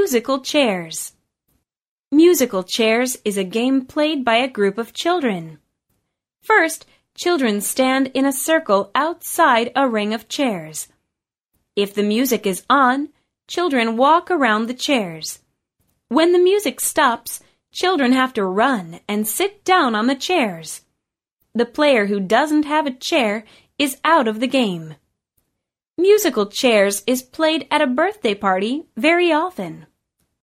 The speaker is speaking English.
Musical chairs. Musical chairs is a game played by a group of children. First, children stand in a circle outside a ring of chairs. If the music is on, children walk around the chairs. When the music stops, children have to run and sit down on the chairs. The player who doesn't have a chair is out of the game. Musical chairs is played at a birthday party very often.